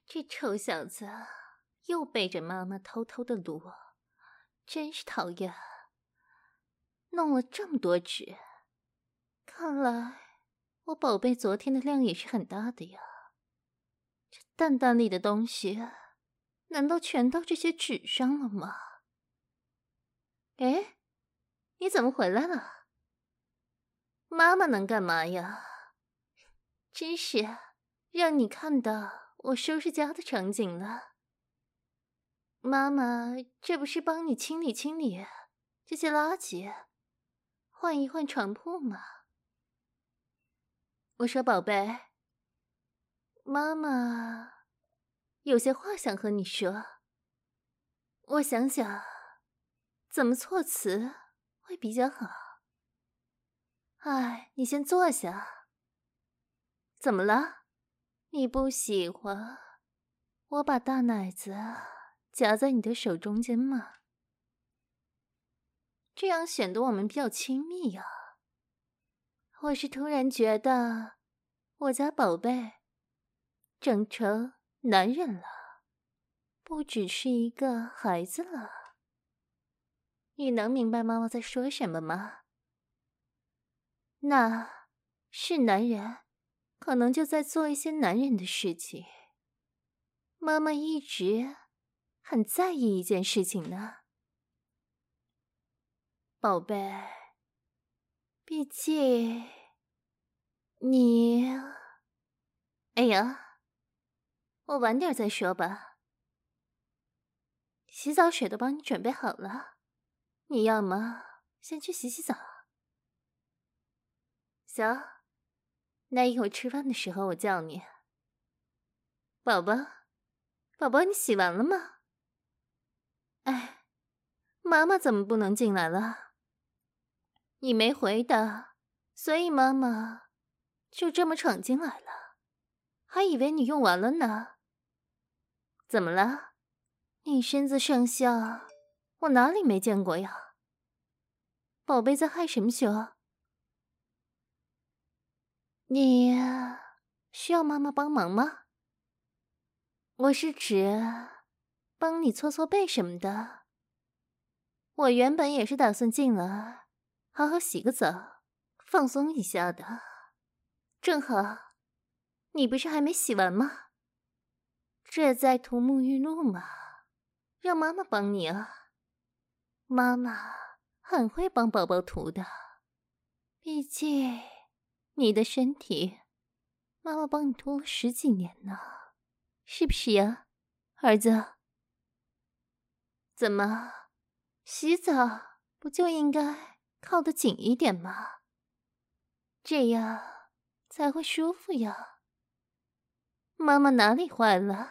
这臭小子又背着妈妈偷偷的撸，真是讨厌。弄了这么多纸，看来我宝贝昨天的量也是很大的呀。这蛋蛋里的东西难道全到这些纸上了吗？哎，你怎么回来了？妈妈能干嘛呀？真是让你看到我收拾家的场景了。妈妈这不是帮你清理清理这些垃圾，换一换床铺吗？我说宝贝，妈妈有些话想和你说。我想想怎么措辞会比较好。哎，你先坐下。怎么了？你不喜欢我把大奶子夹在你的手中间吗？这样显得我们比较亲密呀。我是突然觉得我家宝贝长成男人了，不只是一个孩子了。你能明白妈妈在说什么吗？那是男人可能就在做一些男人的事情。妈妈一直很在意一件事情呢，宝贝，毕竟你……哎呀，我晚点再说吧。洗澡水都帮你准备好了，你要么先去洗洗澡。行，那一会儿吃饭的时候我叫你。宝宝，宝宝，你洗完了吗？哎，妈妈怎么不能进来了？你没回答，所以妈妈就这么闯进来了，还以为你用完了呢。怎么了？你身子上下我哪里没见过呀？宝贝在害什么羞？你需要妈妈帮忙吗？我是指帮你搓搓背什么的。我原本也是打算进来好好洗个澡，放松一下的。正好，你不是还没洗完吗？这在涂沐浴露嘛，让妈妈帮你啊。妈妈很会帮宝宝涂的，毕竟你的身体，妈妈帮你涂了10几年呢，是不是呀，儿子？怎么，洗澡不就应该靠得紧一点吗？这样才会舒服呀。妈妈哪里坏了？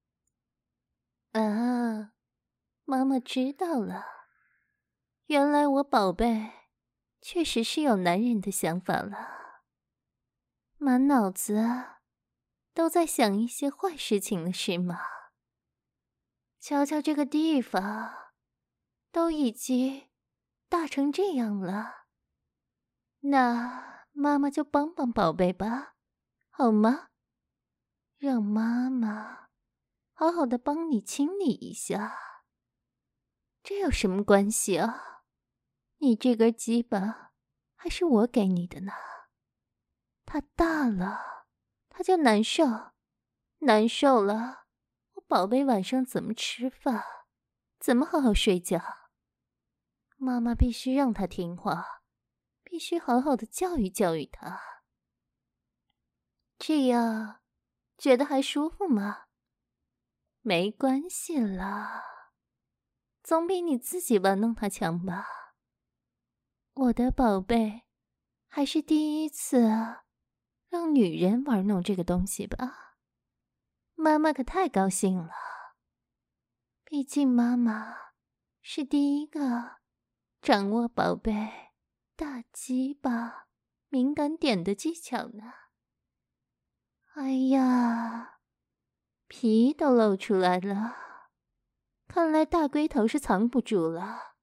啊，妈妈知道了，原来我宝贝确实是有男人的想法了，满脑子都在想一些坏事情了是吗？瞧瞧这个地方，都已经大成这样了，那妈妈就帮帮宝贝吧，好吗？让妈妈好好的帮你清理一下。这有什么关系啊？你这根鸡巴还是我给你的呢，它大了，它就难受，难受了，我宝贝晚上怎么吃饭，怎么好好睡觉？妈妈必须让他听话，必须好好的教育教育他。这样觉得还舒服吗？没关系啦，总比你自己玩弄他强吧。我的宝贝，还是第一次让女人玩弄这个东西吧。妈妈可太高兴了，毕竟妈妈是第一个掌握宝贝大鸡巴敏感点的技巧呢。哎呀，皮都露出来了，看来大龟头是藏不住了。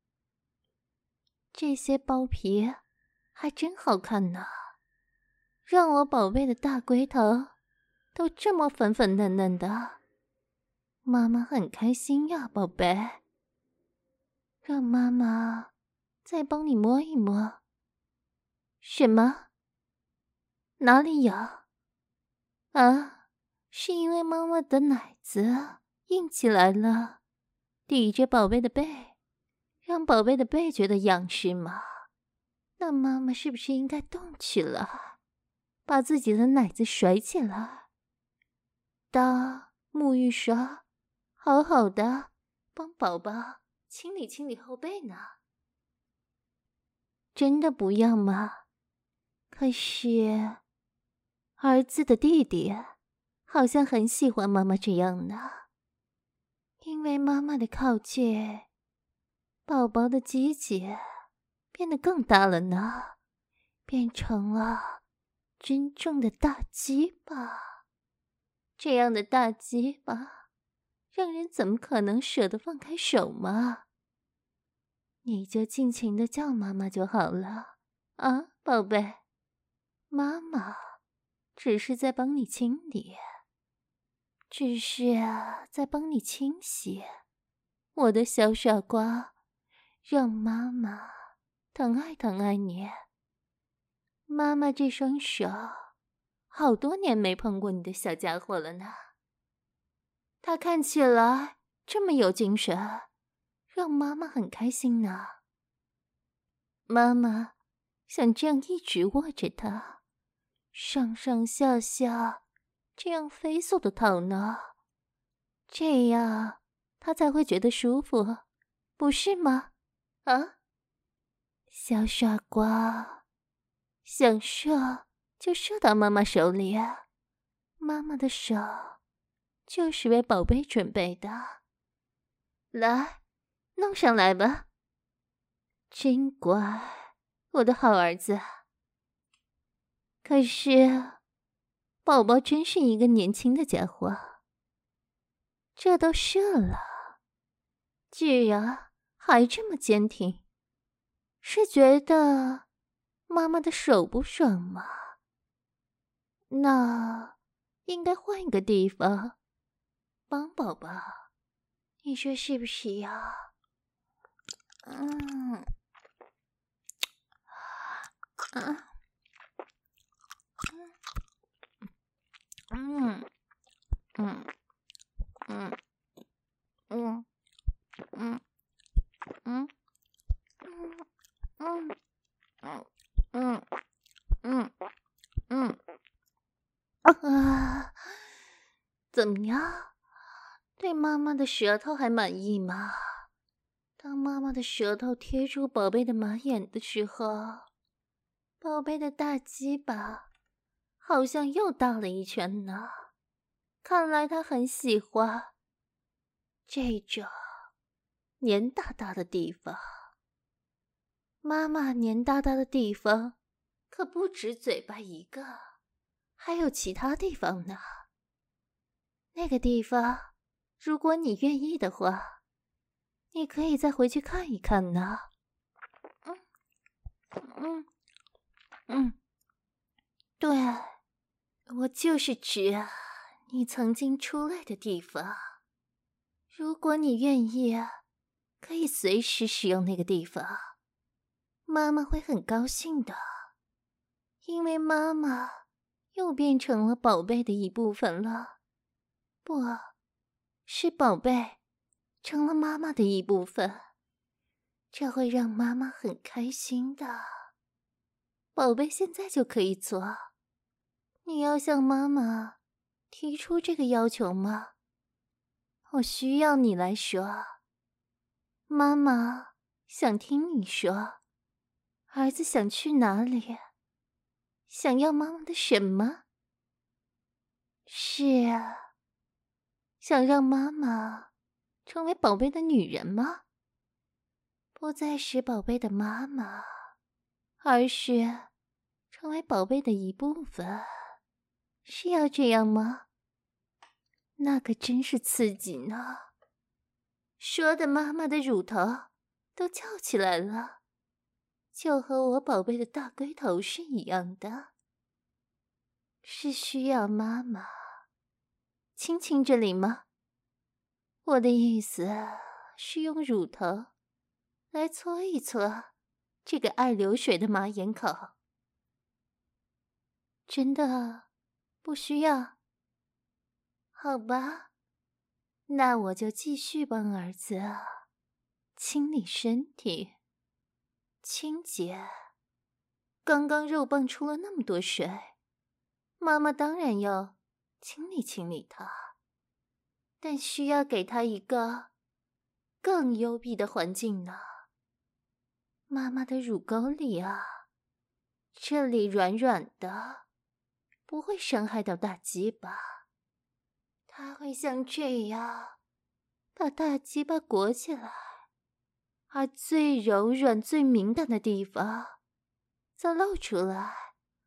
这些包皮还真好看呢，让我宝贝的大龟头都这么粉粉嫩嫩的，妈妈很开心呀，宝贝。让妈妈再帮你摸一摸。什么？哪里有？啊，是因为妈妈的奶子硬起来了，抵着宝贝的背，让宝贝的背觉得痒是吗？那妈妈是不是应该动起来，把自己的奶子甩起来，当沐浴刷，好好的帮宝宝清理清理后背呢？真的不要吗？可是儿子的弟弟好像很喜欢妈妈这样呢，因为妈妈的靠近，宝宝的鸡鸡变得更大了呢，变成了真正的大鸡巴。这样的大鸡巴，让人怎么可能舍得放开手嘛？你就尽情的叫妈妈就好了啊，宝贝。妈妈只是在帮你清理，只是在帮你清洗。我的小傻瓜，让妈妈疼爱疼爱你。妈妈这双手好多年没碰过你的小家伙了呢，他看起来这么有精神，让妈妈很开心呢。妈妈想这样一直握着他，上上下下这样飞速的讨呢，这样他才会觉得舒服，不是吗？啊，小傻瓜，想射就射到妈妈手里啊，妈妈的手就是为宝贝准备的。来，弄上来吧。真乖，我的好儿子。可是，宝宝真是一个年轻的家伙。这都射了，居然还这么坚挺，是觉得妈妈的手不爽吗？那应该换一个地方帮宝宝，你说是不是呀？嗯嗯嗯嗯嗯嗯嗯嗯嗯嗯嗯嗯嗯啊，怎么样？对妈妈的舌头还满意吗？当妈妈的舌头贴住宝贝的马眼的时候，宝贝的大鸡巴好像又大了一圈呢。看来他很喜欢这种黏哒哒的地方。妈妈黏哒哒的地方可不止嘴巴一个，还有其他地方呢。那个地方，如果你愿意的话，你可以再回去看一看呢。嗯嗯嗯，对，我就是指你曾经出来的地方。如果你愿意，可以随时使用那个地方，妈妈会很高兴的，因为妈妈又变成了宝贝的一部分了。不，是宝贝成了妈妈的一部分，这会让妈妈很开心的。宝贝现在就可以做，你要向妈妈提出这个要求吗？我需要你来说。妈妈想听你说，儿子想去哪里？想要妈妈的什么？是啊，想让妈妈成为宝贝的女人吗？不再是宝贝的妈妈，而是成为宝贝的一部分，是要这样吗？那可真是刺激呢，说的妈妈的乳头都翘起来了，就和我宝贝的大龟头是一样的，是需要妈妈亲亲这里吗？我的意思是用乳头来搓一搓这个爱流水的马眼口。真的不需要？好吧，那我就继续帮儿子清理身体，清洁。刚刚肉棒出了那么多水，妈妈当然要清理清理它，但需要给他一个更幽闭的环境呢。妈妈的乳沟里啊，这里软软的，不会伤害到大鸡巴。它会像这样把大鸡巴裹起来，而最柔软、最敏感的地方则露出来。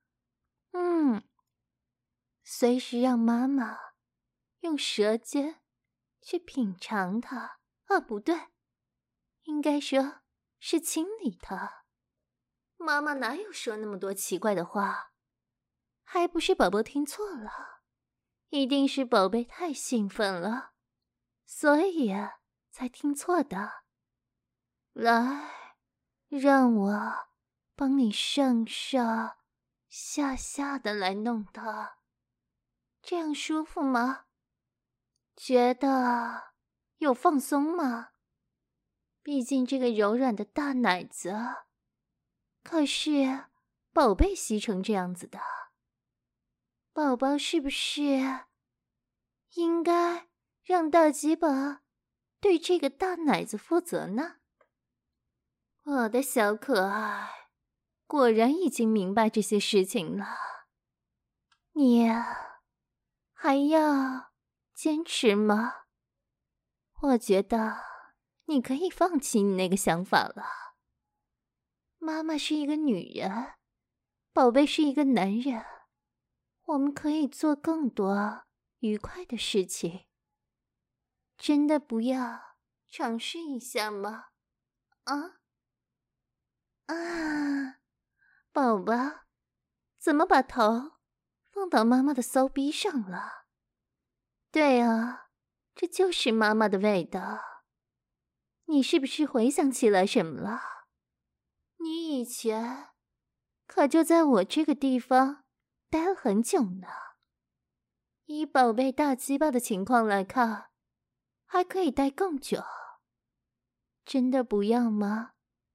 随时让妈妈用舌尖去品尝它。不对，应该说是清理它。妈妈哪有说那么多奇怪的话？还不是宝宝听错了，一定是宝贝太兴奋了，所以才听错的。来，让我帮你上上下下的来弄它，这样舒服吗？觉得有放松吗？毕竟这个柔软的大奶子可是宝贝吸成这样子的，宝宝是不是应该让大鸡巴对这个大奶子负责呢？我的小可爱果然已经明白这些事情了。你还要坚持吗？我觉得你可以放弃你那个想法了。妈妈是一个女人，宝贝是一个男人，我们可以做更多愉快的事情。真的不要尝试一下吗？宝宝，怎么把头放到妈妈的骚逼上了？对啊，这就是妈妈的味道。你是不是回想起来什么了？你以前可就在我这个地方待了很久呢。以宝贝大鸡巴的情况来看，还可以待更久。真的不要吗？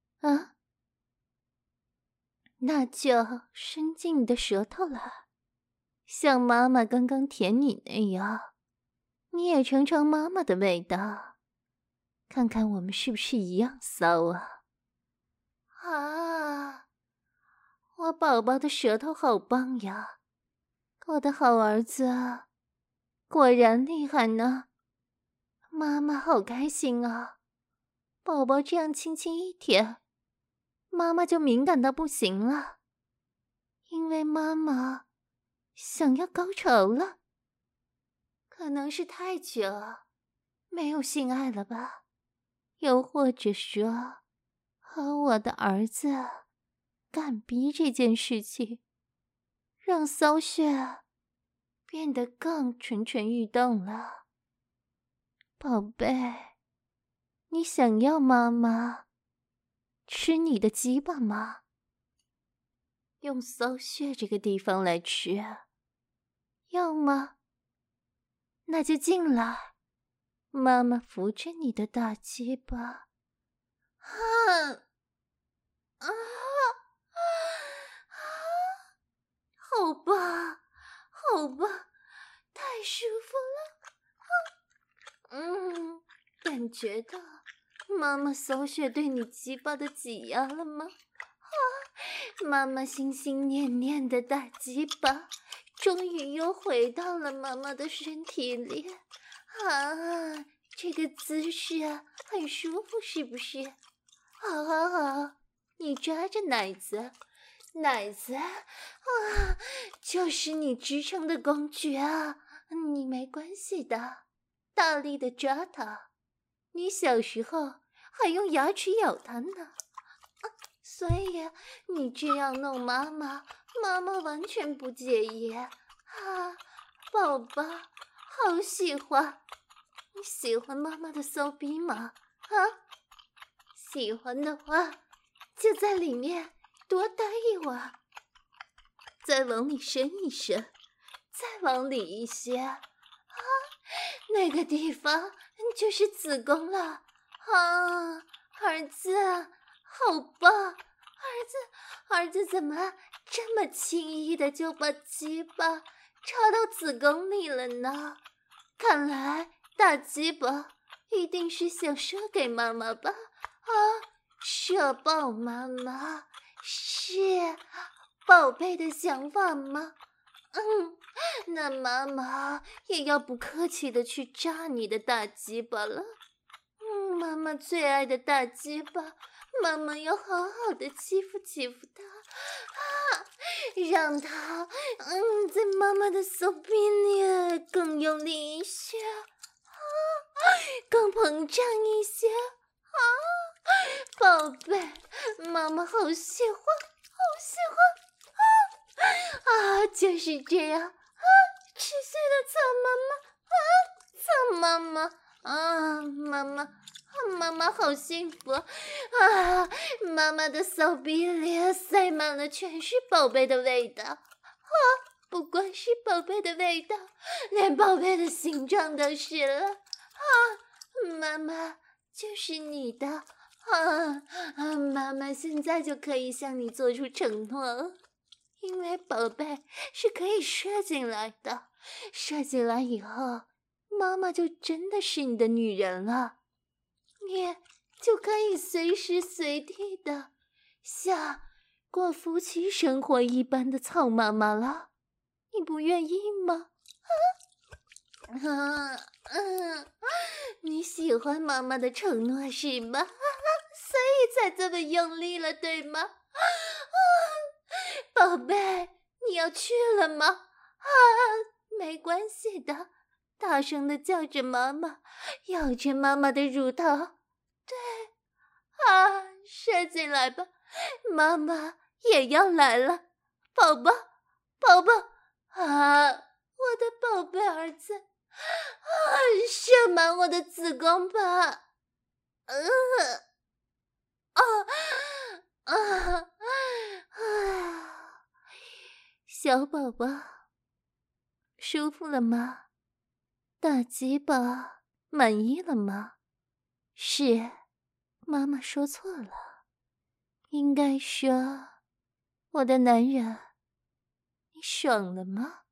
那就伸进你的舌头了，像妈妈刚刚舔你那样，你也尝尝妈妈的味道，看看我们是不是一样骚啊！我宝宝的舌头好棒呀，我的好儿子啊，果然厉害呢。妈妈好开心啊，宝宝这样轻轻一舔，妈妈就敏感到不行了，因为妈妈想要高潮了。可能是太久没有性爱了吧，又或者说和我的儿子干逼这件事情，让骚穴变得更蠢蠢欲动了。宝贝，你想要妈妈吃你的鸡巴吗？用骚穴这个地方来吃，要吗？那就进来，妈妈扶着你的大鸡巴。好吧，好吧，太舒服了。感觉到妈妈骚穴对你鸡巴的挤压了吗？妈妈心心念念的大鸡巴终于又回到了妈妈的身体里。这个姿势很舒服是不是？好，你抓着奶子，奶子就是你支撑的工具啊，你没关系的，大力的抓它。你小时候还用牙齿咬它呢，所以你这样弄妈妈，妈妈完全不介意。宝宝， 好喜欢。你喜欢妈妈的骚逼吗？啊？喜欢的话，就在里面多待一会儿，再往里伸一伸，再往里一些。啊，那个地方就是子宫了。啊，儿子，好棒！儿子怎么这么轻易的就把鸡巴插到子宫里了呢？看来大鸡巴一定是想射给妈妈吧？啊，射爆妈妈是宝贝的想法吗？那妈妈也要不客气的去扎你的大鸡巴了。妈妈最爱的大鸡巴，妈妈要好好的欺负欺负它，让它在妈妈的手臂里更用力一些，更膨胀一些。宝贝，妈妈好喜欢，好喜欢。就是这样，持续的操妈妈，妈妈好幸福啊！妈妈的手臂里塞满了全是宝贝的味道，不光是宝贝的味道，连宝贝的形状都是了。妈妈就是你的。妈妈现在就可以向你做出承诺了，因为宝贝是可以射进来的，射进来以后，妈妈就真的是你的女人了，你就可以随时随地的像过夫妻生活一般的操妈妈了，你不愿意吗？你喜欢妈妈的承诺是吗？所以才这么用力了，对吗？宝贝，你要去了吗？没关系的，大声的叫着妈妈，咬着妈妈的乳头。对，射进来吧，妈妈也要来了，宝宝，我的宝贝儿子，射满我的子宫吧，小宝宝，舒服了吗？大鸡巴满意了吗？是，妈妈说错了，应该说，我的男人，你爽了吗？